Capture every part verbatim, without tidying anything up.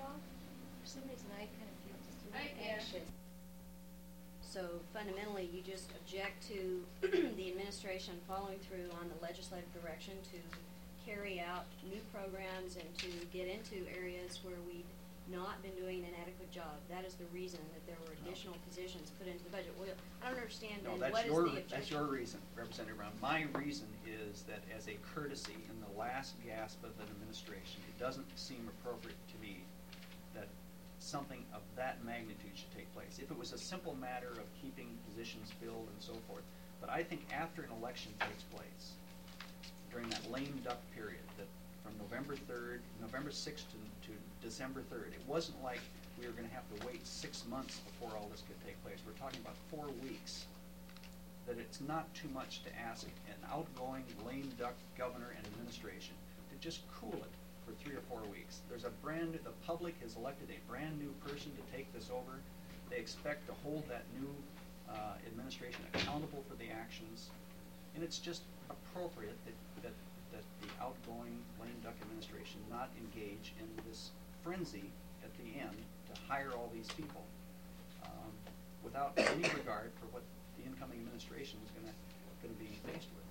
off? For some reason, I kind of feel just a I- little yeah. anxious. So fundamentally, you just object to the administration following through on the legislative direction to carry out new programs and to get into areas where we've not been doing an adequate job. That is the reason that there were additional positions put into the budget. Well, I don't understand No, then that's what is your, the objection? that's your reason, Representative Brown. My reason is that as a courtesy in the last gasp of an administration, it doesn't seem appropriate to me that something of that magnitude should take place. If it was a simple matter of keeping positions filled and so forth, but I think after an election takes place, during that lame duck period, that from November third, November sixth to, to December third, it wasn't like we were going to have to wait six months before all this could take place. We're talking about four weeks. That it's not too much to ask an outgoing lame duck governor and administration to just cool it for three or four weeks. There's a brand new, the public has elected a brand new person to take this over. They expect to hold that new uh, administration accountable for the actions. And it's just appropriate that, that, that the outgoing lame duck administration not engage in this frenzy at the end to hire all these people um, without any regard for what the incoming administration is going to going to be faced with.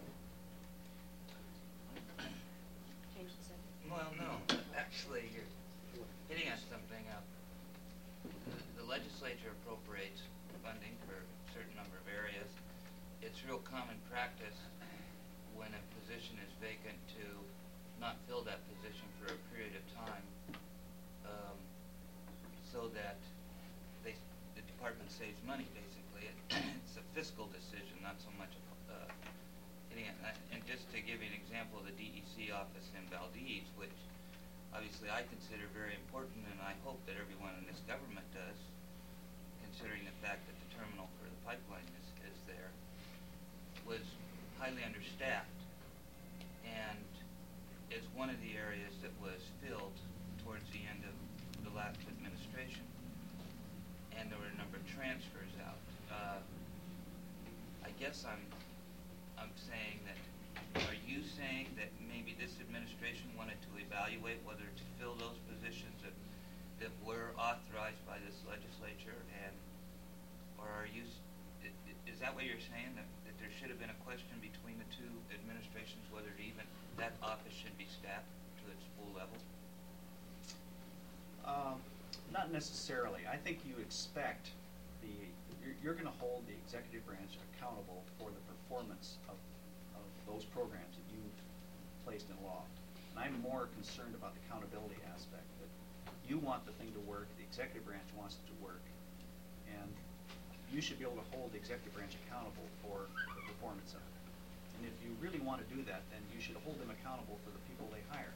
Change the subject. Well, no, actually, you're hitting on something. Uh, the, the legislature appropriates funding for a certain number of areas. It's real common practice when a position is vacant to not fill that position for a period of time, um, so that they, the department saves money, basically. It, it's a fiscal decision, not so much a uh, hitting it. And just to give you an example of the D E C office in Valdez, which obviously I consider very important, and I hope that everyone in this government does, considering the fact that the terminal for the pipeline is, is there, was highly understaffed, and is one of the areas that was filled towards the end of the last administration. And there were a number of transfers out. Uh, I guess I'm I'm saying that, are you saying that maybe this administration wanted to evaluate whether to fill those positions that, that were authorized by this legislature, and, or are you, s- i- i- is that what you're saying, that, that there should have been a question between the two administrations whether to even, that office should be staffed to its full level? Um, not necessarily. I think you expect the, you're, you're going to hold the executive branch accountable for the performance of, of those programs that you've placed in law. And I'm more concerned about the accountability aspect, that you want the thing to work, the executive branch wants it to work, and you should be able to hold the executive branch accountable for the performance of it. And if you really want to do that, then you should hold them accountable for the people they hire.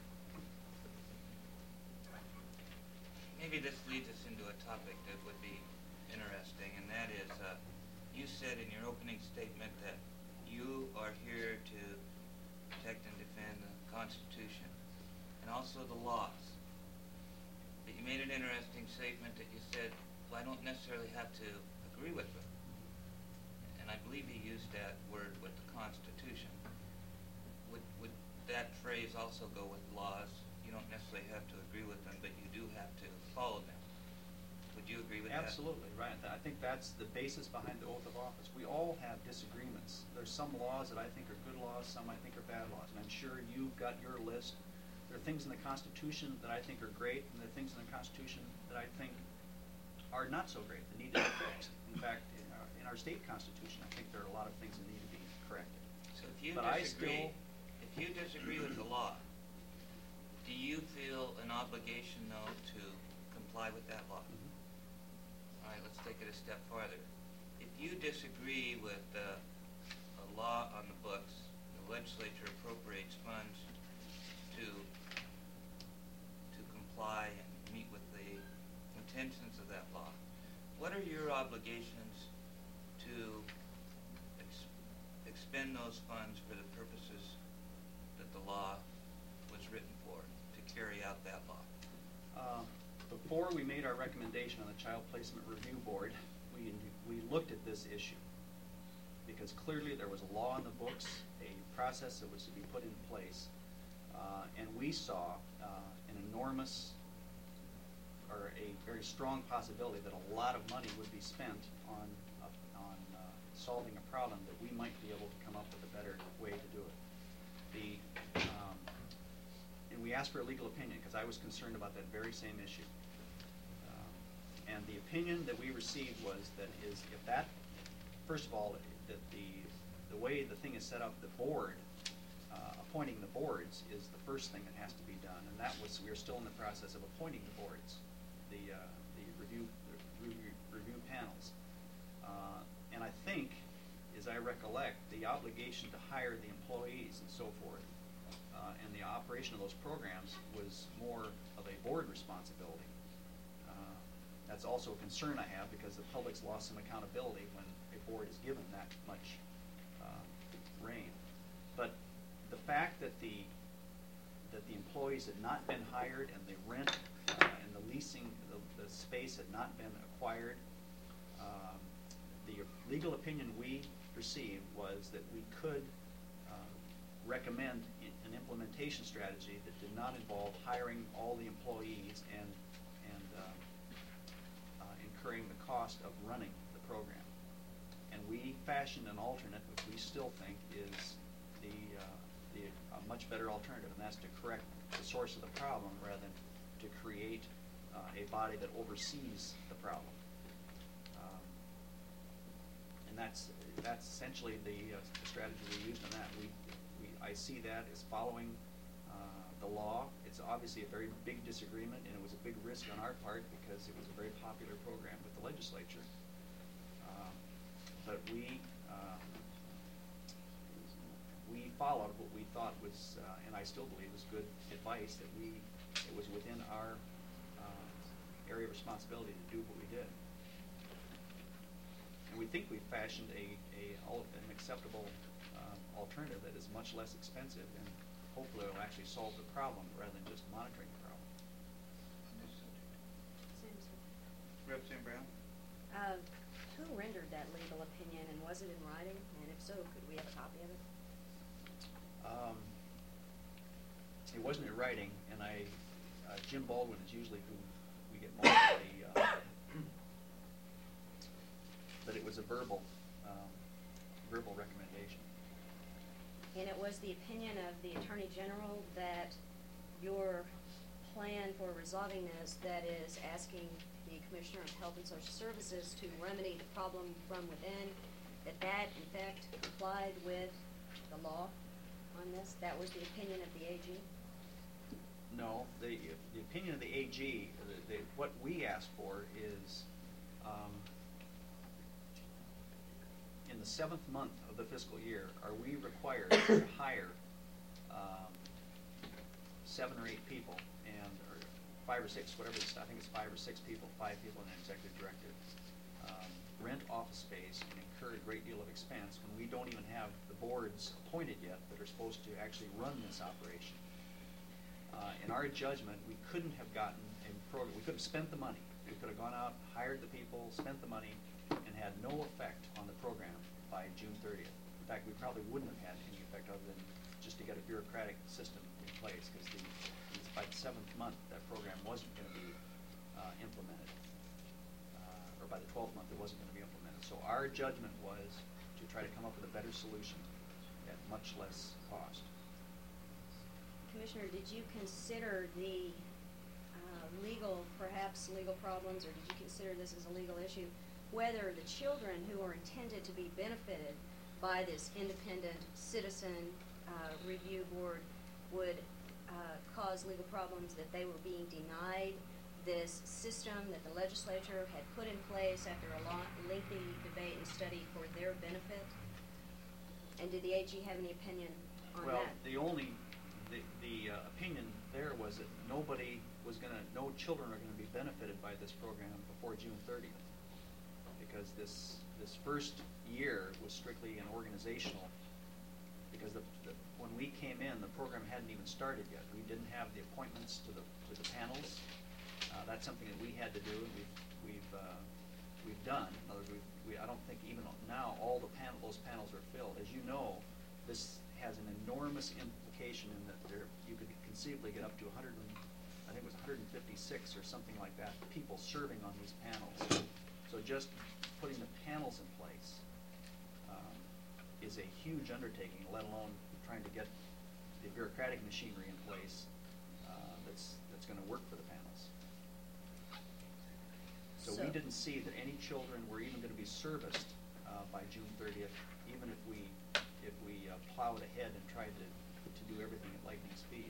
Maybe this leads us into a topic that would be interesting, and that is, uh, you said in your opening statement that you are here to protect and defend the Constitution and also the laws. But you made an interesting statement that you said, well, I don't necessarily have to agree with them. And I believe you used that word with the Constitution. Would, would that phrase also go with laws? You don't necessarily have to agree with them, but you do have to follow them. Would you agree with that? Absolutely, right. I think that's the basis behind the oath of office. We all have disagreements. There's some laws that I think are good laws, some I think are bad laws, and I'm sure you've got your list. There are things in the Constitution that I think are great, and there are things in the Constitution that I think are not so great, that need to be fixed. In fact, in our, in our state Constitution, I think there are a lot of things that need to be corrected. So if you But I disagree, still- if you disagree with the law, do you feel an obligation, though, to comply with that law? Mhm. All right, let's take it a step farther. If you disagree with uh, a law on the books, the legislature appropriates funds to to comply and meet with the intentions of that law. What are your obligations to ex expend those funds for the purposes that the law was written for, to carry out that law? Uh, Before we made our recommendation on the Child Placement Review Board, we, we looked at this issue because clearly there was a law in the books, a process that was to be put in place, uh, and we saw uh, an enormous, or or a very strong possibility that a lot of money would be spent on uh, on uh, solving a problem that we might be able to come up with a better way to do it. The um, and we asked for a legal opinion because I was concerned about that very same issue. Um, and the opinion that we received was that is if that first of all that the the way the thing is set up, the board uh, appointing the boards is the first thing that has to be done, and that was we are still in the process of appointing the boards, the uh, the review the review, review panels, uh, and I think, as I recollect, the obligation to hire the employees and so forth, uh, and the operation of those programs was more of a board responsibility. Uh, that's also a concern I have because the public's lost some accountability when a board is given that much uh, reign. But the fact that the that the employees had not been hired and the rent uh, and the leasing, the, the space had not been acquired, um, the legal opinion we received was that we could uh, recommend an implementation strategy that did not involve hiring all the employees and and uh, uh, incurring the cost of running the program. And we fashioned an alternate, which we still think is the uh, the a much better alternative, and that's to correct the source of the problem rather than to create uh, a body that oversees the problem. Um, and that's that's essentially the, uh, the strategy we used on that. We, we I see that as following uh, the law. It's obviously a very big disagreement, and it was a big risk on our part because it was a very popular program with the legislature. Um, but we. Uh, We followed what we thought was, uh, and I still believe was good advice, that we, it was within our uh, area of responsibility to do what we did. And we think we've fashioned a, a an acceptable uh, alternative that is much less expensive and hopefully will actually solve the problem rather than just monitoring the problem. Representative Brown? Uh, who rendered that legal opinion, and was it in writing? And if so, could we have a copy of it? Um, it wasn't in writing, and I, uh, Jim Baldwin is usually who we get most of the, uh, but it was a verbal, um, verbal recommendation. And it was the opinion of the Attorney General that your plan for resolving this, that is asking the Commissioner of Health and Social Services to remedy the problem from within, that that in fact complied with the law on this? That was the opinion of the A G? No, the the opinion of the A G, the, the, what we asked for is, um, in the seventh month of the fiscal year, are we required to hire um, seven or eight people, and or five or six, whatever it's, I think it's five or six people, five people and an executive director, um, rent office space and incur a great deal of expense when we don't even have the boards appointed yet that are supposed to actually run this operation. Uh, in our judgment, we couldn't have gotten a program, we could have spent the money. We could have gone out, hired the people, spent the money, and had no effect on the program by June thirtieth. In fact, we probably wouldn't have had any effect other than just to get a bureaucratic system in place, because the, by the seventh month, that program wasn't going to be uh, implemented. Uh, or by the twelfth month, it wasn't going to be implemented. So our judgment was to try to come up with a better solution at much less cost. Commissioner, did you consider the uh, legal, perhaps legal problems, or did you consider this as a legal issue, whether the children who are intended to be benefited by this independent citizen uh, review board would uh, cause legal problems, that they were being denied this system that the legislature had put in place after a long, lengthy debate and study for their benefit? And did the A G have any opinion on well, that? Well, the only, the, the uh, opinion there was that nobody was going to, no children are going to be benefited by this program before June thirtieth. Because this, this first year was strictly an organizational, because the, the, when we came in, the program hadn't even started yet. We didn't have the appointments to the, to the panels. Uh, that's something that we had to do, and we've, we've, uh, we've done. In other words, we've, we, I don't think even now all the panel, those panels are filled. As you know, this has an enormous implication in that there, you could conceivably get up to one hundred, I think it was one hundred fifty fifty-six or something like that, people serving on these panels. So just putting the panels in place um, is a huge undertaking, let alone trying to get the bureaucratic machinery in place uh, that's that's going to work for the panels. So, So- we didn't see that any children were even going to be serviced uh, by June thirtieth, even if we if we uh, plowed ahead and tried to to do everything at lightning speed.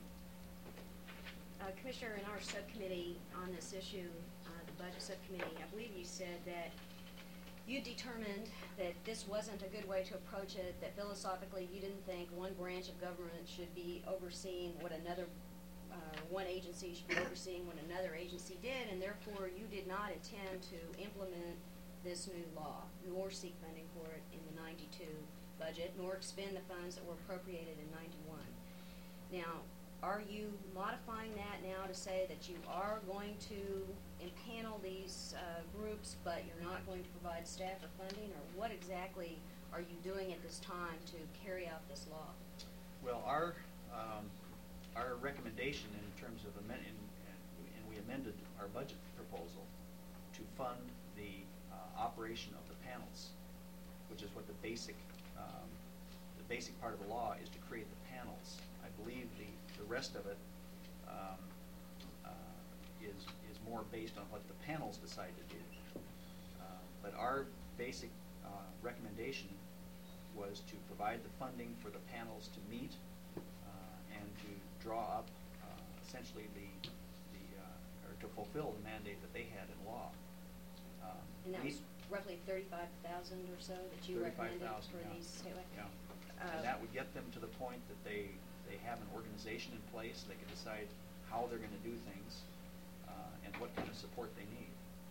Uh, Commissioner, in our subcommittee on this issue, uh, the budget subcommittee, I believe you said that you determined that this wasn't a good way to approach it, that philosophically you didn't think one branch of government should be overseeing what another, uh, one agency should be overseeing what another agency did, and therefore you did not intend to implement this new law, nor seek funding for it in the ninety-two budget, nor expend the funds that were appropriated in ninety-one. Now, are you modifying that now to say that you are going to impanel these uh, groups, but you're not going to provide staff or funding, or what exactly are you doing at this time to carry out this law? Well, our um, our recommendation in terms of amend and, and we amended our budget proposal to fund the uh, operation of the panels, which is what the basic um, the basic part of the law is, to create the panels. I believe the the rest of it um, uh, is is more based on what the panels decide to do. Uh, but our basic uh, recommendation was to provide the funding for the panels to meet uh, and to draw up uh, essentially the the uh, or to fulfill the mandate that they had in law. Um, And that we- was roughly thirty-five thousand or so that you recommended for yeah. these statewide? Yeah. Uh, And that would get them to the point that they, they have an organization in place, they can decide how they're gonna do things, uh, and what kind of support they need.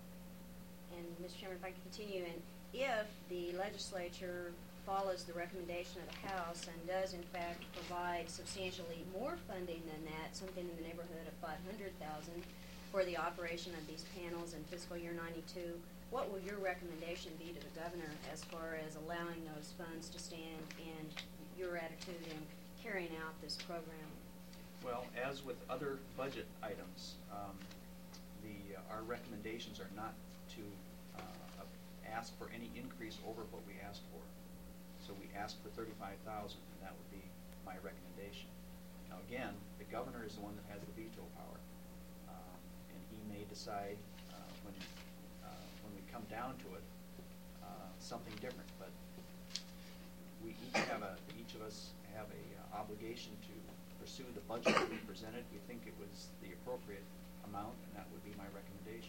And, Mister Chairman, if I could continue, and if the legislature follows the recommendation of the House and does in fact provide substantially more funding than that, something in the neighborhood of five hundred thousand for the operation of these panels in fiscal year ninety-two, what will your recommendation be to the governor as far as allowing those funds to stand, and your attitude in carrying out this program? Well, as with other budget items, um, the, uh, our recommendations are not to uh, ask for any increase over what we asked for. So we asked for thirty-five thousand, and that would be my recommendation. Now again, the governor is the one that has the veto power, um, and he may decide uh, when uh, when we come down to it uh, something different. But we each have a each of us have a uh, obligation to pursue the budget that we presented. We think it was the appropriate amount, and that would be my recommendation.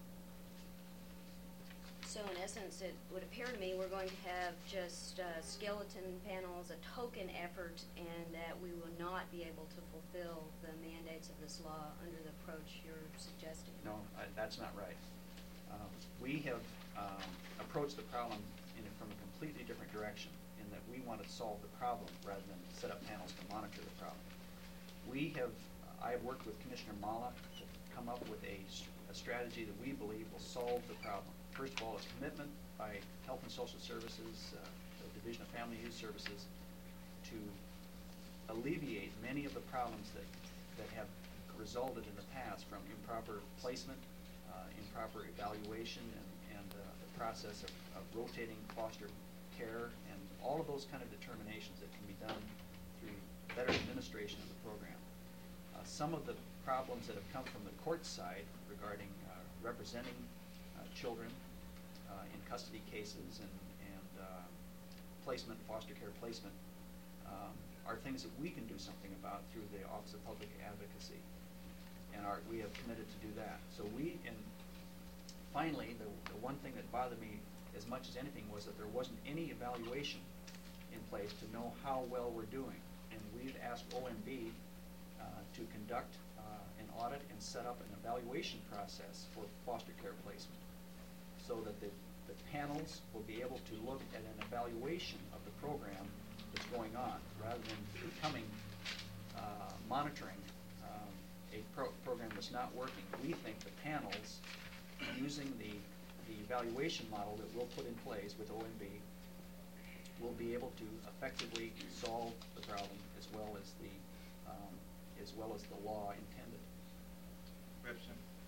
So in essence, it would appear to me we're going to have just uh, skeleton panels, a token effort, and that we will not be able to fulfill the mandates of this law under the approach you're suggesting. No, I, that's not right. Um, we have um, approached the problem in a, from a completely different direction, in that we want to solve the problem rather than set up panels to monitor the problem. We have, I have worked with Commissioner Mala to come up with a, a strategy that we believe will solve the problem. First of all, is commitment by Health and Social Services, uh, the Division of Family Youth Services, to alleviate many of the problems that, that have resulted in the past from improper placement, uh, improper evaluation, and, and uh, the process of, of rotating foster care, and all of those kind of determinations that can be done through better administration of the program. Uh, some of the problems that have come from the court side regarding uh, representing uh, children uh, in custody cases and, and uh, placement, foster care placement, um, are things that we can do something about through the Office of Public Advocacy. And our, we have committed to do that. So we, and finally, the, the one thing that bothered me as much as anything was that there wasn't any evaluation in place to know how well we're doing. And we've asked O M B uh, to conduct uh, an audit and set up an evaluation process for foster care placement, so that the, the panels will be able to look at an evaluation of the program that's going on, rather than becoming, uh, monitoring um, a pro program that's not working. We think the panels, using the, the evaluation model that we'll put in place with O M B, will be able to effectively solve the problem as well as the, um, as well as the law intended. Ripson?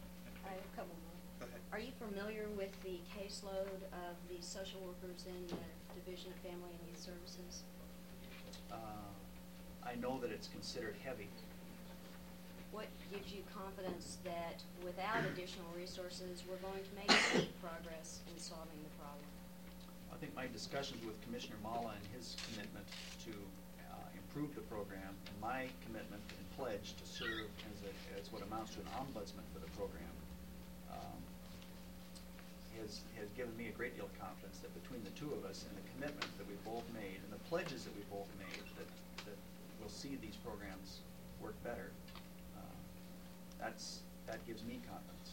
the caseload of the social workers in the Division of Family and Youth Services? Uh, I know that it's considered heavy. What gives you confidence that without additional resources, we're going to make any progress in solving the problem? I think my discussions with Commissioner Mala and his commitment to uh, improve the program, and my commitment and pledge to serve as, a, as what amounts to an ombudsman for the program, um, has, has given me a great deal of confidence that between the two of us and the commitment that we both made and the pledges that we both made, that, that we'll see these programs work better. Uh, that's, that gives me confidence.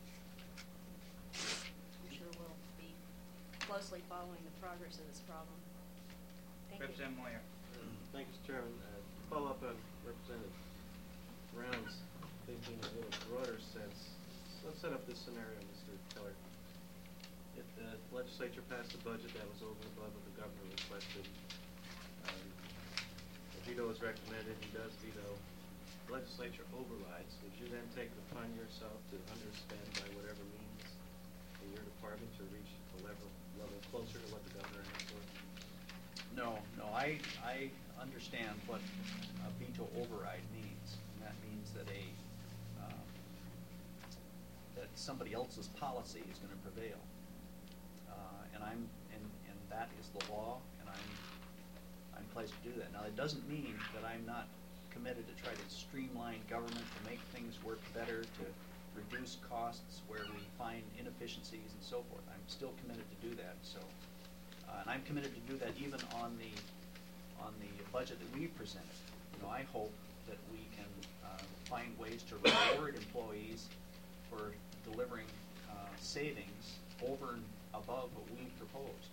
I'm sure we'll be closely following the progress of this problem. Thank you. Representative Moyer. Thank you, Mister Chairman. Uh, to follow up on Representative Brown's thinking in a little broader sense, let's set up this scenario, Mister Keller. If the legislature passed a budget that was over and above what the governor requested, um, a veto is recommended, he does veto, the legislature overrides, would you then take it upon yourself to underspend by whatever means in your department to reach a level, level closer to what the governor has for? No, no, I, I understand what a veto override means. And that means that a, um, that somebody else's policy is going to prevail. Uh, and I'm, and, and that is the law, and I'm, I'm pledged to do that. Now, it doesn't mean that I'm not committed to try to streamline government, to make things work better, to reduce costs where we find inefficiencies and so forth. I'm still committed to do that, so. Uh, and I'm committed to do that even on the on the budget that we presented. You know, I hope that we can uh, find ways to reward employees for delivering uh, savings over and above what we proposed.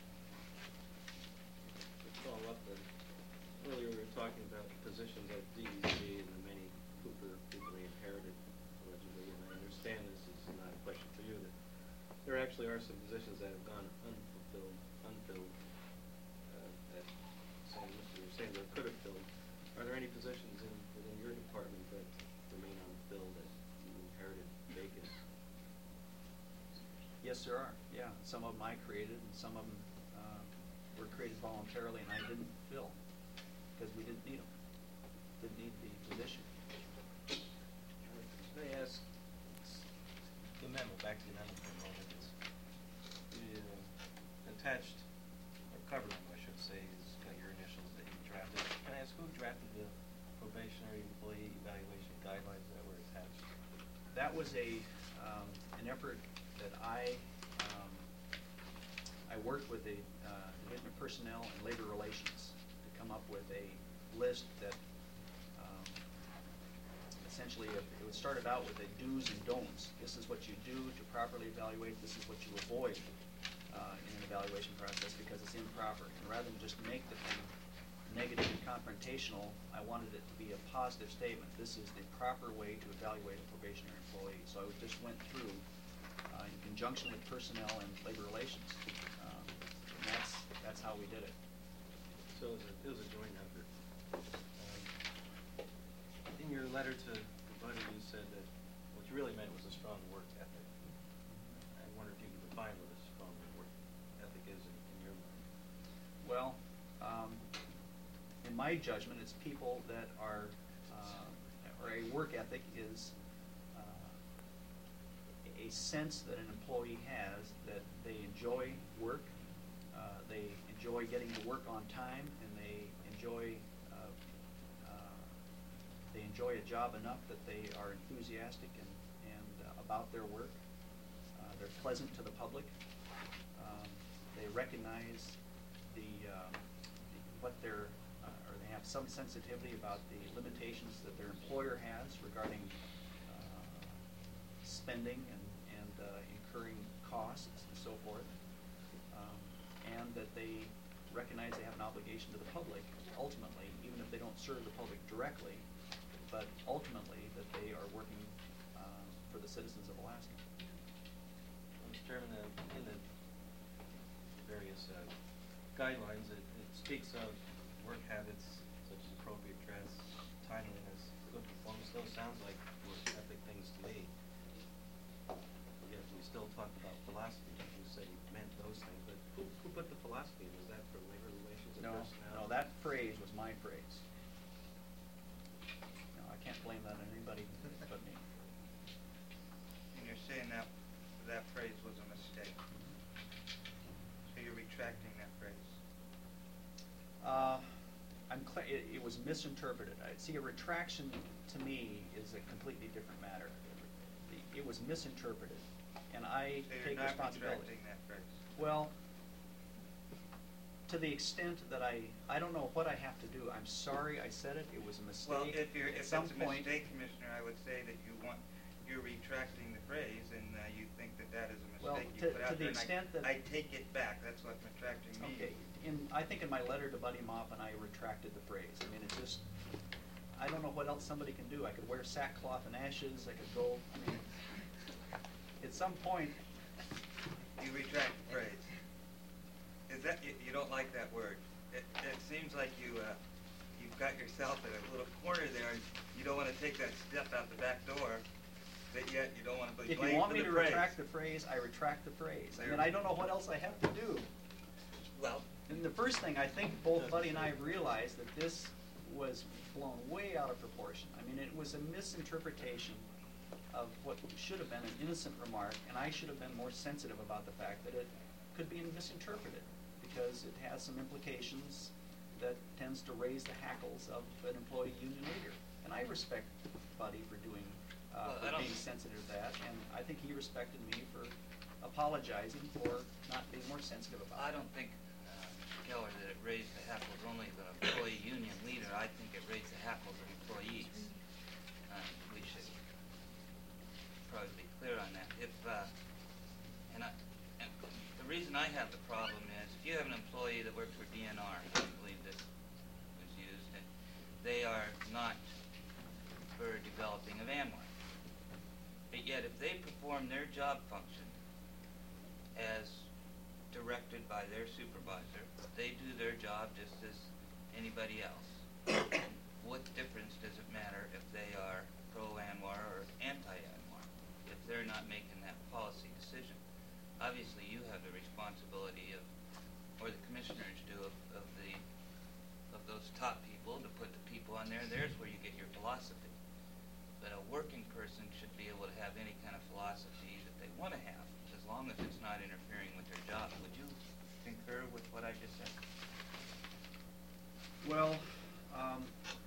To follow up, then, earlier we were talking about positions at D E C and the many Cooper people they inherited allegedly, and I understand this is not a question for you, that there actually are some positions that have gone unfulfilled, unfilled, uh, that some Mister Sandler could have filled. Are there any positions in, within your department that remain unfilled that you inherited vacant? Yes, there are. Yeah, some of them I created, and some of them uh, were created voluntarily, and I didn't fill because we didn't need them. Didn't need the position. Can I ask the memo, back to the memo for a moment? It's, the uh, attached, or cover memo, I should say, is got your initials that you drafted. Can I ask who drafted the probationary employee evaluation guidelines that were attached? That was a um, an effort that I um, I worked with the uh, Division of Personnel and Labor Relations to come up with a list that um, essentially it, it started out with a do's and don'ts. This is what you do to properly evaluate. This is what you avoid uh, in an evaluation process because it's improper. And rather than just make the thing negative and confrontational, I wanted it to be a positive statement. This is the proper way to evaluate a probationary employee. So I just went through uh, in conjunction with personnel and labor relations. Um, and that's that's how we did it. So it was a, it was a joint effort. Um, in your letter to the budget, you said that what you really meant was a strong work ethic. I wonder if you could define what a strong work ethic is in, in your mind. Well, um, in my judgment, it's people that are, uh, or a work ethic is uh, a sense that an employee has that they enjoy work, uh, they enjoy getting to work on time, and they enjoy uh, uh, they enjoy a job enough that they are enthusiastic and, and uh, about their work. Uh, they're pleasant to the public. Um, they recognize the, uh, the what their uh, or they have some sensitivity about the limitations that their employer has regarding uh, spending and, and uh, incurring costs and so forth, um, and that they recognize they have an obligation to the public ultimately, even if they don't serve the public directly, but ultimately that they are working uh, for the citizens of Alaska. Well, Mister Chairman, uh, in the various uh, guidelines, it, it speaks of work habits such as appropriate dress, timeliness, good performance. Those sounds like work ethic things to me. Yet we still talk about philosophy. You say those things, but who, who put the philosophy in? Was that for labor relations and No, personnel? no, that phrase was my phrase. No, I can't blame that on anybody but me. And you're saying that that phrase was a mistake. So you're retracting that phrase. Uh, I'm cla- it, it was misinterpreted. I see a retraction to me is a completely different matter. It, it was misinterpreted, and I So you're take not responsibility. retracting that phrase. Well, to the extent that I, I don't know what I have to do. I'm sorry I said it. It was a mistake. Well, if you're, At if some it's a point, mistake, Commissioner, I would say that you want, you're retracting the phrase, and uh, you think that that is a Well, mistake to- you put to out the there, and I- extent that- I take it back, that's what retracting means. Okay, in, I think in my letter to Buddy Maupin, I retracted the phrase. I mean, it just, I don't know what else somebody can do. I could wear sackcloth and ashes, I could go, I mean, at some point, You retract the phrase. Is that, you, you don't like that word? It, it seems like you, uh, you've got yourself in a little corner there, and you don't wanna take that step out the back door, but yet you don't wanna be if blamed you want for me the to phrase. retract the phrase, I retract the phrase. I mean, There. I don't know what else I have to do. Well, And the first thing, I think both Buddy and I realized that this was blown way out of proportion. I mean, it was a misinterpretation of what should have been an innocent remark, and I should have been more sensitive about the fact that it could be misinterpreted, because it has some implications that tends to raise the hackles of an employee union leader. And I respect Buddy for doing, uh, Well, I for don't- being sensitive to that, and I think he respected me for apologizing for not being more sensitive about it. I don't think, uh, Keller, that it raised the hackles only of an employee union leader. I think it raised the hackles of employees. Um, we should probably be clear on that. If, uh, and I, and the reason I have the problem is, if you have an employee that works for D N R, I believe this was used, and they are not for developing of AMWAC. But yet, if they perform their job function as directed by their supervisor, they do their job just as anybody else. What difference does it matter if they are pro-ANWR or anti-ANWR, if they're not making that policy decision? Obviously, you have the responsibility of, or the commissioners do, of, of the, of those top people to put the people on there. There's where you get your philosophy. But a working person should be able to have any kind of philosophy that they want to have, as long as it's not interfering with their job. Would you concur with what I just said? Well, um,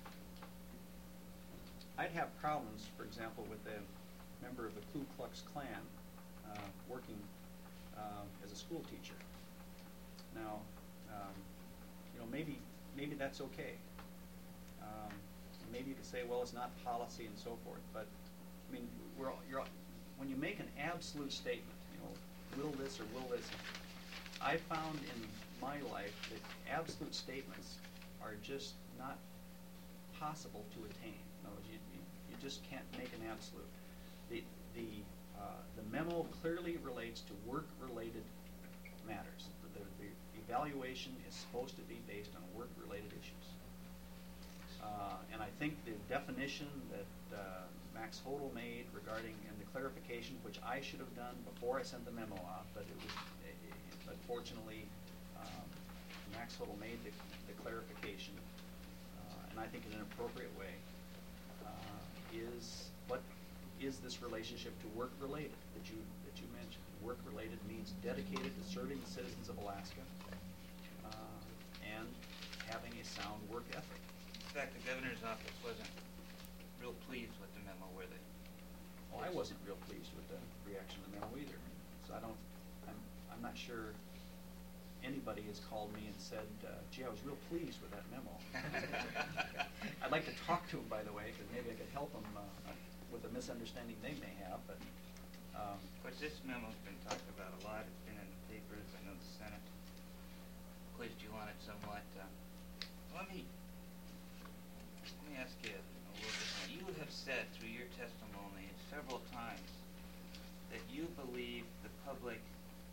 I'd have problems, for example, with a member of the Ku Klux Klan uh, working uh, as a school teacher. Now, um, you know, maybe maybe that's okay. Um, maybe you could say, well, it's not policy and so forth. But I mean, we're all, you're all, when you make an absolute statement, you know, will this or will this. I found in my life that absolute statements are just not possible to attain. In other words, you, you, you just can't make an absolute. The, the, uh, the memo clearly relates to work-related matters. The, the, the evaluation is supposed to be based on work-related issues. Uh, and I think the definition that uh, Max Hodel made regarding, and the clarification, which I should have done before I sent the memo off, but it was, it, it, but fortunately, um, Max Hodel made the, the clarification, uh, and I think in an appropriate way, uh, is what is this relationship to work-related that you that you mentioned? Work-related means dedicated to serving the citizens of Alaska uh, and having a sound work ethic. In fact, the governor's office wasn't real pleased with the memo, were they? Well, I wasn't real pleased with the reaction to the memo either. So I don't, I'm, I'm not sure anybody has called me and said, uh, gee, I was real pleased with that memo. I'd like to talk to them, by the way, because maybe I could help them uh, with a misunderstanding they may have, but. Um, Of course, this memo's been talked about a lot. It's been in the papers. I know the Senate quizzed you on it somewhat. Uh, let me, let me ask you a little bit more. You have said through your testimony several times that you believe the public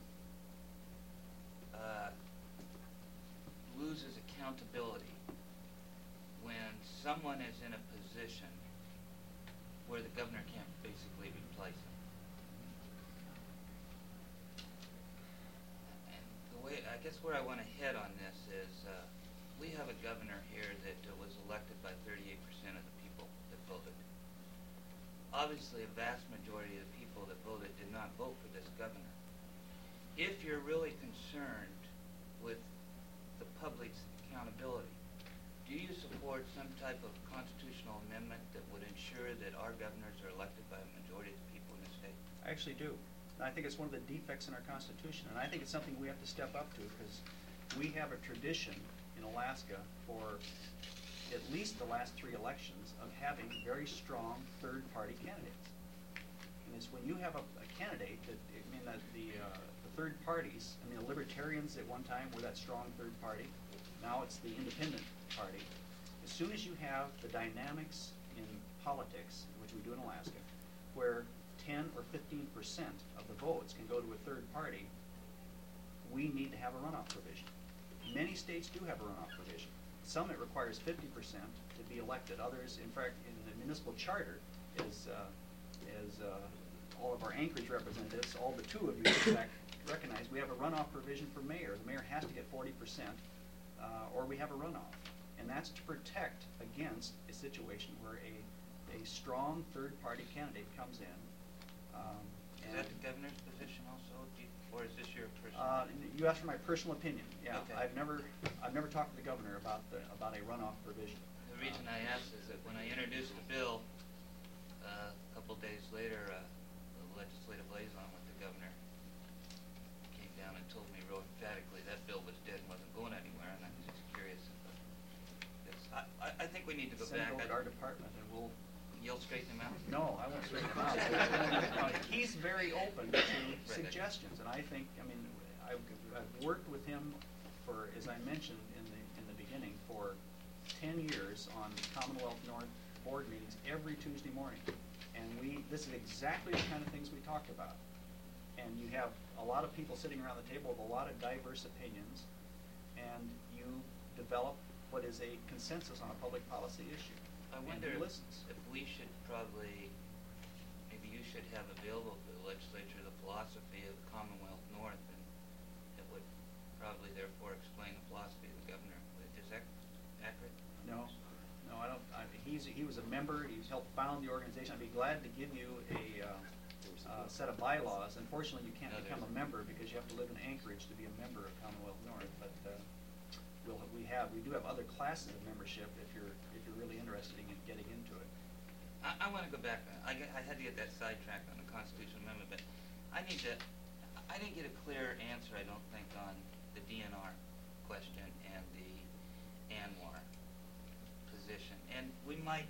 uh, loses accountability when someone is in a position where the governor can't basically replace him. And where I want to head on this is, uh, we have a governor here that uh, was elected by thirty-eight percent of the people that voted. Obviously, a vast majority of the people that voted did not vote for this governor. If you're really concerned with the public's accountability, do you support some type of constitutional amendment that would ensure that our governors are elected by a majority of the people in the state? I actually do. And I think it's one of the defects in our Constitution, and I think it's something we have to step up to, because we have a tradition in Alaska for at least the last three elections of having very strong third-party candidates. And it's when you have a, a candidate that, I mean, that the, uh, the third parties, I mean, the Libertarians at one time were that strong third party. Now it's the independent party. As soon as you have the dynamics in politics, which we do in Alaska, where ten or fifteen percent of the votes can go to a third party, we need to have a runoff provision. Many states do have a runoff provision. Some it requires fifty percent to be elected. Others, in fact, in the municipal charter, is, uh, is uh, all of our Anchorage representatives, all but two of you in fact, recognize we have a runoff provision for mayor. The mayor has to get forty percent, uh, or we have a runoff. And that's to protect against a situation where a, a strong third-party candidate comes in. Um, Is that the governor's position also, do you, or is this your personal? Uh, you asked for my personal opinion. Yeah, Okay. I've never, I've never talked to the governor about the, about a runoff provision. The reason I asked is that when I introduced the bill, uh, a couple days later, uh, the legislative liaison with the governor came down and told me real emphatically that bill was dead and wasn't going anywhere, and I was just curious. If, uh, it's, I, I, I think we need to go Send it back. over I- to our department and we'll, You'll straighten him out? no, I won't straighten him out. Uh, He's very open to suggestions, and I think, I mean, I've, I've worked with him for, as I mentioned in the, in the beginning, for ten years on Commonwealth North board meetings every Tuesday morning. And we, this is exactly the kind of things we talked about. And you have a lot of people sitting around the table with a lot of diverse opinions, and you develop what is a consensus on a public policy issue. I And wonder he if, listens. if we should probably, maybe you should have available to the legislature the philosophy of Commonwealth North, and it would probably therefore explain the philosophy of the governor. Is that accurate? No, no, I don't, I, he's, he was a member, he's helped found the organization. I'd be glad to give you a, uh, uh, set of bylaws. Unfortunately, you can't No, become a there's- member because you have to live in Anchorage to be a member of Commonwealth North, but, uh, we'll, we have, we do have other classes of membership if you're, if you're really interested in getting into it. I, I want to go back. I, get, I had to get that sidetracked on the constitutional amendment, but I need to. I didn't get a clear answer, I don't think, on the D N R question and the ANWR position. And we might.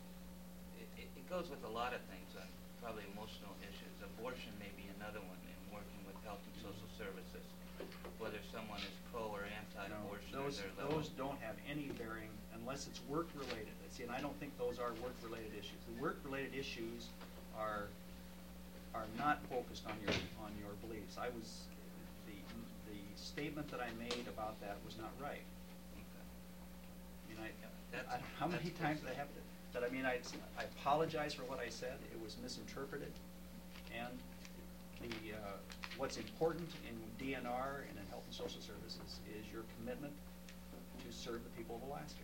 It, it, it goes with a lot of things, on probably emotional issues. Abortion may be another one, in working with health and social services, whether someone is pro or anti-abortion. No, or those, their level. those don't have any bearing unless it's work-related. See, and I don't think those are work-related issues. The work-related issues are, are not focused on your, on your beliefs. I was, the, the statement that I made about that was not right. Okay. I mean, I, That's- I, how many that's times what's- I have to, that, I mean, I, I apologize for what I said. It was misinterpreted. And the, uh, what's important in D N R and in health and social services is your commitment to serve the people of Alaska.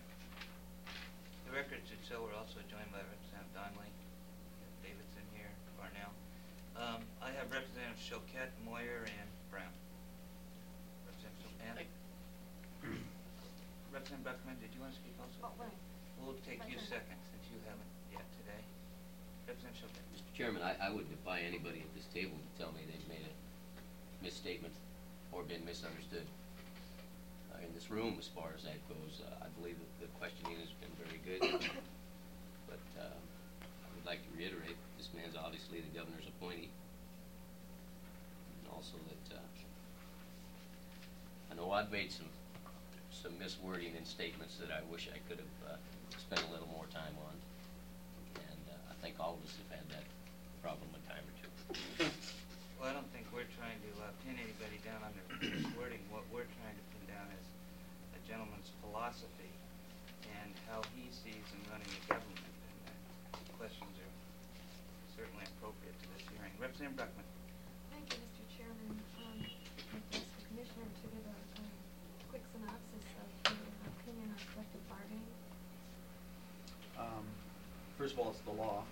The records should show we're also joined by Representative Donnelly, Davidson here, Barnell. Um, I have Representative Choquette, Moyer, and Brown. Representative Choquette. Representative Buckman, did you want to speak also? Oh, well, We'll take you Representative- second, since you haven't yet today. Representative Choquette. Mister Chairman, I, I would defy anybody at this table to tell me they've made a misstatement or been misunderstood uh, in this room as far as that goes. Uh, I believe that the questioning has been very good, but uh, I would like to reiterate, this man's obviously the governor's appointee, and also that uh, I know I've made some some miswording in statements that I wish I could have uh, spent a little more time on, and uh, I think all of us have had that problem a time or two. Well, I don't think we're trying to uh, pin anybody down on their wording. What we're trying to pin down is a gentleman's philosophy and how he sees in running a government. And uh, the questions are certainly appropriate to this hearing. Representative Buckman. thank you, Mister Chairman. Um, I'd ask the Commissioner to give a, a first of all, it's the law.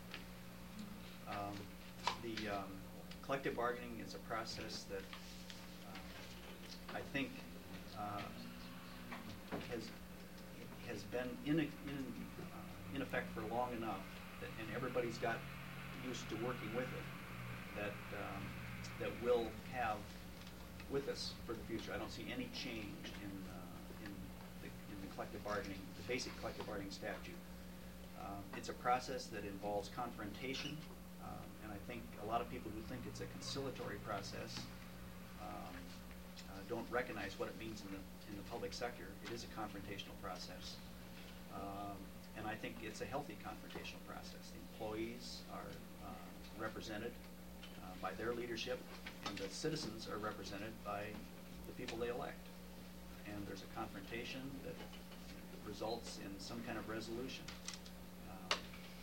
Um, the um, collective bargaining is a process that uh, I think uh, has has been in a, in uh, in effect for long enough, that, and everybody's got used to working with it, that um, that we'll have with us for the future. I don't see any change in uh, in, the, in the collective bargaining, the basic collective bargaining statute. Um, it's a process that involves confrontation, um, and I think a lot of people who think it's a conciliatory process um, uh, don't recognize what it means in the in the public sector. It is a confrontational process, um, and I think it's a healthy confrontational process. The employees are uh, represented uh, by their leadership, and the citizens are represented by the people they elect. And there's a confrontation that results in some kind of resolution. Um,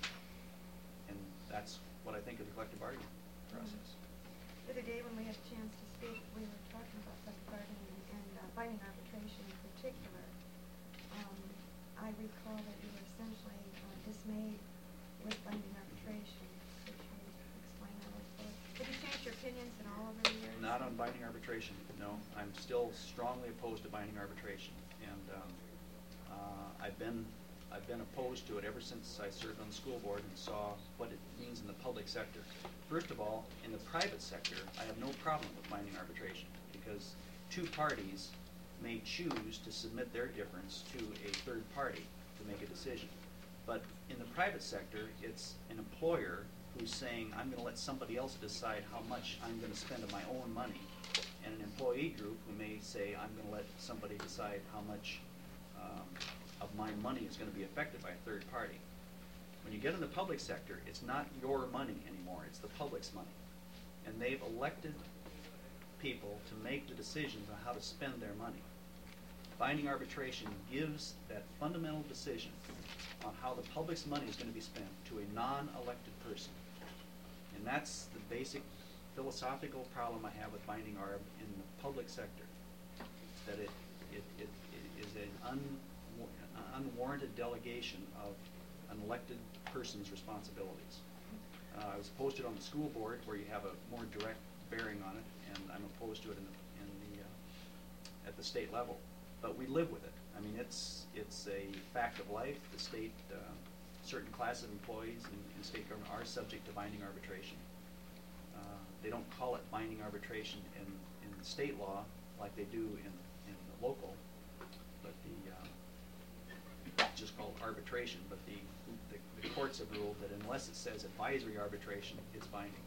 and that's what I think of the collective bargaining process. The other day when we had a chance to speak, we were talking about collective bargaining and uh, binding arbitration in particular. Um, I recall that you were essentially uh, dismayed with binding arbitration. Could you explain that a little bit? Have you changed your opinions in all over the years? Not on binding arbitration, no. I'm still strongly opposed to binding arbitration. And um, uh, I've been I've been opposed to it ever since I served on the school board and saw what it means in the public sector. First of all, in the private sector, I have no problem with binding arbitration because two parties may choose to submit their difference to a third party to make a decision. But in the private sector, it's an employer who's saying, I'm going to let somebody else decide how much I'm going to spend of my own money, and an employee group who may say, I'm going to let somebody decide how much um, of my money is going to be affected by a third party. When you get in the public sector, it's not your money anymore, it's the public's money. And they've elected people to make the decisions on how to spend their money. Binding arbitration gives that fundamental decision on how the public's money is going to be spent to a non-elected person. And that's the basic philosophical problem I have with binding arb in the public sector. That it, it, it, it is an un, unwarranted delegation of an elected person's responsibilities. Uh, I was opposed to it on the school board where you have a more direct bearing on it, and I'm opposed to it in the, in the uh, at the state level. But we live with it. I mean, it's it's a fact of life. The state, uh, certain class of employees in, in state government are subject to binding arbitration. Uh, they don't call it binding arbitration in, in state law like they do in, in the local, but the uh, it's just called arbitration. But the, the the courts have ruled that unless it says advisory arbitration, it's binding.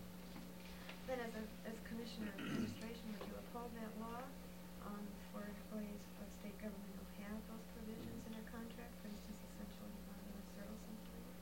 Then, as a as commissioner of administration, would you uphold that law um, for employees of state government who have those provisions in their contract, for instance, essentially uh, the service employee?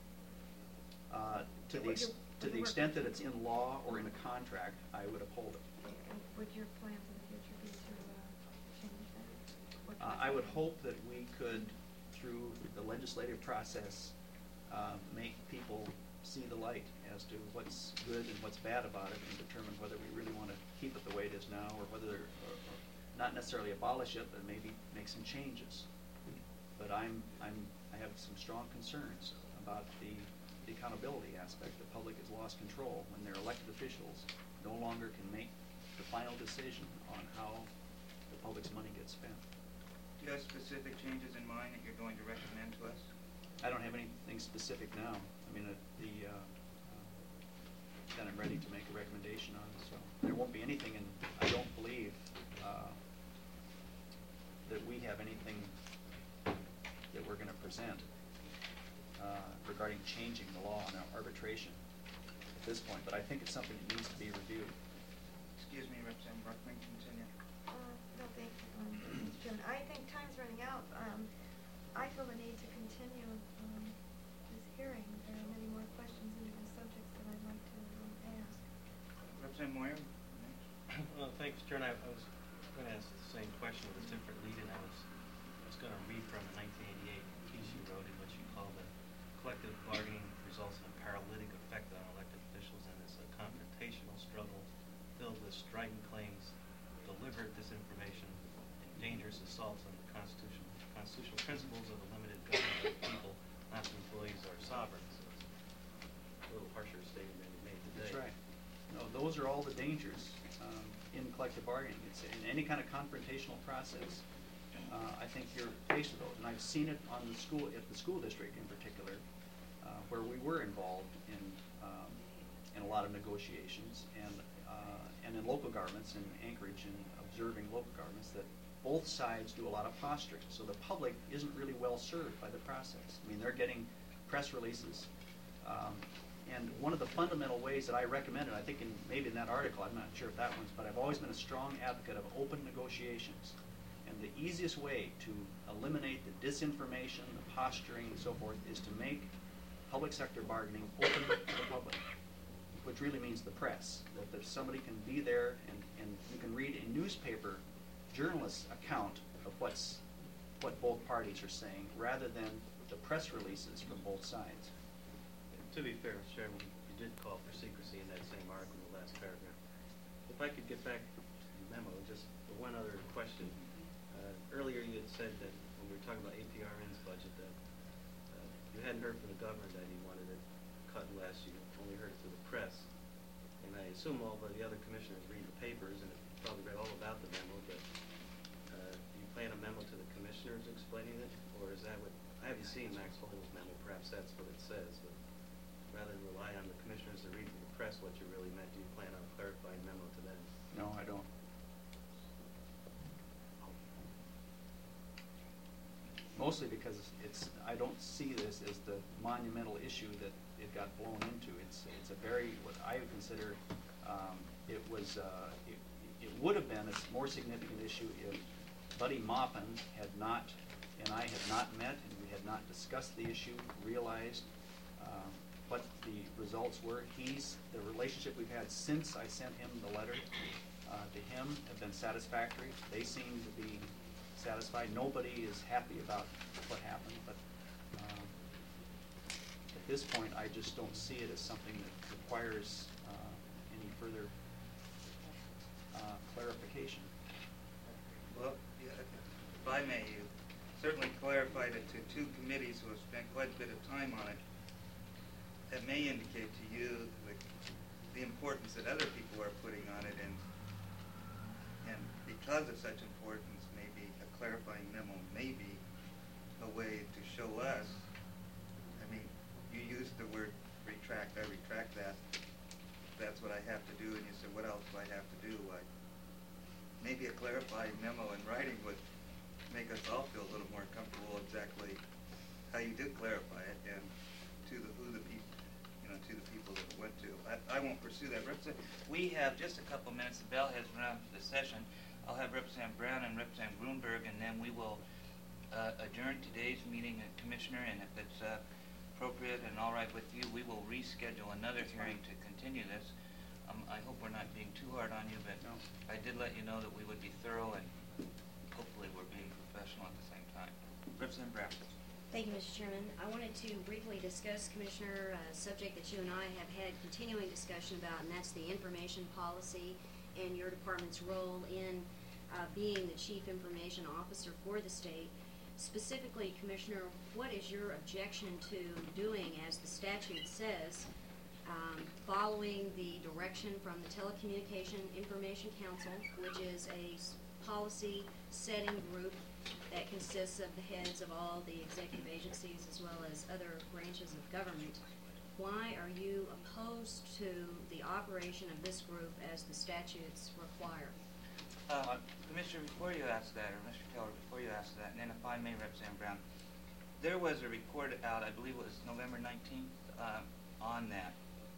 Uh, to the Would ex you- to would the you work- extent that it's in law or in a contract, I would uphold it. And would your plans in the future be to uh, change that? Or Uh, try I would something? hope that we could, through the legislative process, uh, make people see the light as to what's good and what's bad about it, and determine whether we really want to keep it the way it is now, or whether, or, or not necessarily abolish it, but maybe make some changes. But I'm, I'm, I have some strong concerns about the, the accountability aspect. The public has lost control when their elected officials no longer can make the final decision on how the public's money gets spent. Do you have specific changes in mind that you're going to recommend to us? I don't have anything specific now. I mean, uh, the, uh, uh, that I'm ready to make a recommendation on, so there won't be anything, and I don't believe uh, that we have anything that we're going to present uh, regarding changing the law on arbitration at this point, but I think it's something that needs to be reviewed. Excuse me, Representative Brockman, continue. Uh, no, thank you, um, Mister Chairman. I think time's running out. Um, I feel the need to continue um, this hearing. There are many more questions and different subjects that I'd like to um, ask. Representative Moyer? Well, thanks, Chairman. I, I was going to ask the same question with a different lead-in. I was, I was going to read from a nineteen eighty-eight piece you wrote in what you call the collective bargaining results in a paralytic effect on elected officials, and is a confrontational struggle filled with strident claims, deliberate disinformation, and dangerous assaults on the constitutional constitutional principles of the limited government of the people not the employees are sovereign, so it's a little harsher statement than you made today. That's right. No, those are all the dangers um, in collective bargaining. It's in any kind of confrontational process. Uh, I think you're faced with those, and I've seen it on the school, at the school district in particular, uh, where we were involved in um, in a lot of negotiations, and uh, and in local governments in Anchorage, and observing local governments, that both sides do a lot of posturing. So the public isn't really well served by the process. I mean, they're getting press releases. Um, And one of the fundamental ways that I recommended, I think in, maybe in that article, I'm not sure if that one's, but I've always been a strong advocate of open negotiations. And the easiest way to eliminate the disinformation, the posturing, and so forth, is to make public sector bargaining open to the public, which really means the press. That if somebody can be there and, and you can read a newspaper journalist's account of what's what both parties are saying, rather than the press releases from both sides. To be fair, Mister Chairman, you did call for secrecy in that same article in the last paragraph. If I could get back to the memo, just for one other question. Uh, earlier you had said that when we were talking about A P R N's budget, that uh, you hadn't heard from the governor that he wanted it cut less. You only heard it through the press. And I assume all of the other commissioners read the papers and have probably read all about the memo, but uh, do you plan a memo to the commissioners explaining it? Or is that what, I haven't seen Max Hoyle's memo, perhaps that's what it says, but rather than rely on the commissioners to read from the press what you really meant, do you plan on a clarifying memo to them? No, I don't. Mostly because it's, I don't see this as the monumental issue that it got blown into. It's, it's a very, what I would consider, um, it was, uh, it, it would have been a more significant issue if Buddy Maupin had not, and I had not met, and we had not discussed the issue, realized um, what the results were. He's, the relationship we've had since I sent him the letter uh, to him have been satisfactory. They seem to be satisfied. Nobody is happy about what happened, but um, at this point, I just don't see it as something that requires uh, any further uh, clarification. Well, yeah, if I may, you certainly clarified it to two committees who have spent quite a bit of time on it. That may indicate to you the, the importance that other people are putting on it, and and because of such importance, maybe a clarifying memo may be a way to show us. I mean, you used the word retract. I retract that. That's what I have to do, and you said, what else do I have to do? I, maybe a clarifying memo in writing would make us all feel a little more comfortable exactly how you did clarify it, and to the who the people, you know, to the people that it went to. I, I won't pursue that. Representative, we have just a couple minutes. The bell has run for the session. I'll have Representative Brown and Representative Grunberg, and then we will uh, adjourn today's meeting, uh, Commissioner, and if it's uh, appropriate and all right with you, we will reschedule another hearing to continue this. Um, I hope we're not being too hard on you, but No. I did let you know that we would be thorough, and hopefully we're being professional at the same time. Representative Brown. Thank you, Mister Chairman. I wanted to briefly discuss, Commissioner, a subject that you and I have had continuing discussion about, and that's the information policy and your department's role in uh, being the Chief Information Officer for the state. Specifically, Commissioner, what is your objection to doing, as the statute says, um, following the direction from the Telecommunication Information Council, which is a s- policy setting group that consists of the heads of all the executive agencies as well as other branches of government. Why are you opposed to the operation of this group as the statutes require? Uh, Commissioner, before you ask that, or Mister Taylor, before you ask that, and then if I may, Representative Brown, there was a report out, I believe it was November nineteenth, uh, on that,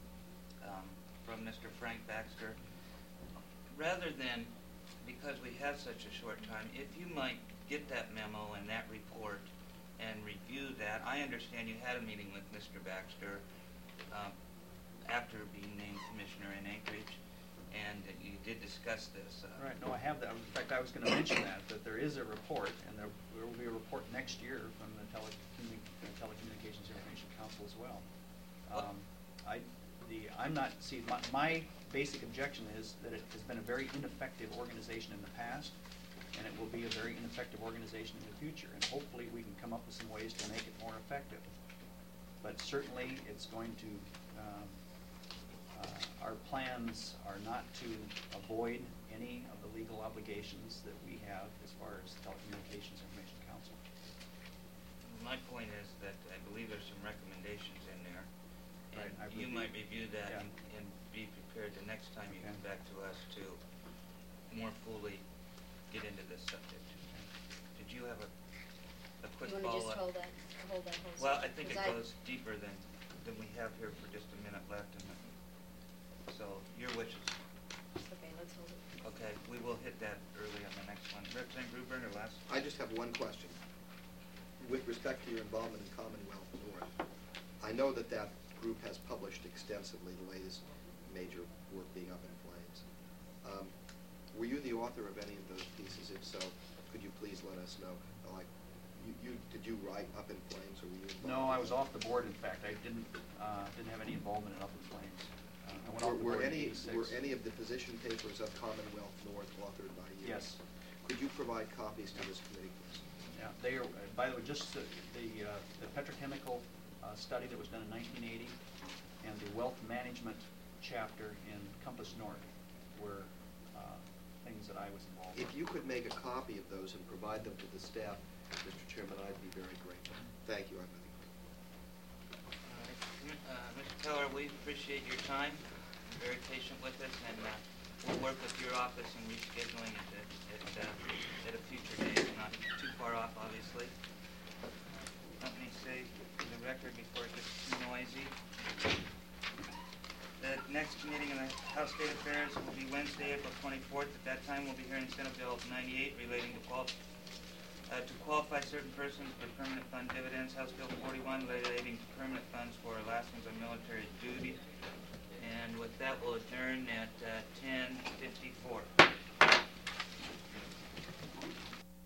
um, from Mister Frank Baxter. Rather than, because we have such a short time, if you might get that memo and that report and review that. I understand you had a meeting with Mister Baxter um, after being named commissioner in Anchorage, and that you did discuss this. Uh, Right, no, I have that. In fact, I was going to mention that, that there is a report, and there, there will be a report next year from the Telecommuni- uh, Telecommunications Information Council as well. Um, I, the, I'm not, see, my, my basic objection is that it has been a very ineffective organization in the past, and it will be a very ineffective organization in the future, and hopefully we can come up with some ways to make it more effective. but certainly it's going to, um, uh, our plans are not to avoid any of the legal obligations that we have as far as Telecommunications Information Council. My point is that I believe there's some recommendations in there. Right, And I've you reviewed- might review that yeah. and, and be prepared the next time you Okay. come back to us to more fully get into this subject. Did you have a, a quick You wanna just follow-up? hold that, hold that whole Well, I subject, think it 'cause I- goes deeper than, than we have here for just a minute left. And so, your wishes. Okay, let's hold it. Okay, we will hit that early on the next one. Representative Gruber, or last? I just have one question. With respect to your involvement in Commonwealth North, I know that that group has published extensively the latest major work being up in flames. Um, were you the author of any of those pieces? If so, could you please let us know? Like, you, you did you write Up in Flames, or were you involved? No, I in was it? off the board, in fact. I didn't, uh, didn't have any involvement in Up in Flames. Uh, I went off the Were, were board in any eighty-six. were any of the position papers of Commonwealth North authored by you? Yes. Could you provide copies to this committee, please? Yeah, they are, uh, by the way, just the, the, uh, the petrochemical, uh, study that was done in nineteen eighty and the wealth management chapter in Compass North were, uh, things that I was involved in. If you could make a copy of those and provide them to the staff, Mister Chairman, I'd be very grateful. Thank you, I really All right. M- uh, Mister Teller, we appreciate your time. You're very patient with us, and uh, we'll work with your office in rescheduling it at, at, uh, at a future date, not too far off, obviously. Let me say for the record before it gets too noisy. The next meeting in the House State Affairs will be Wednesday, April twenty-fourth. At that time, we'll be hearing Senate Bill ninety-eight relating to qual- uh, to qualify certain persons for permanent fund dividends. House Bill forty-one relating to permanent funds for Alaskans on military duty. And with that, we'll adjourn at uh, ten fifty-four.